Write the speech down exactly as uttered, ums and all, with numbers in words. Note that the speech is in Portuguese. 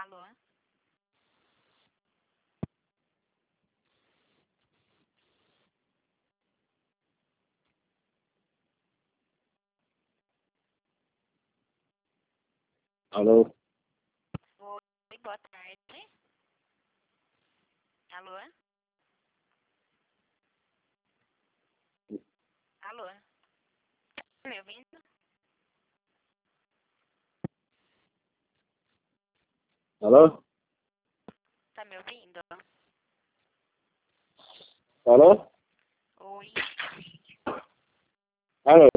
Alô? Alô? Oi, boa tarde. Alô? Alô? Tá me ouvindo? Alô? Tá me ouvindo? Alô? Oi. Alô?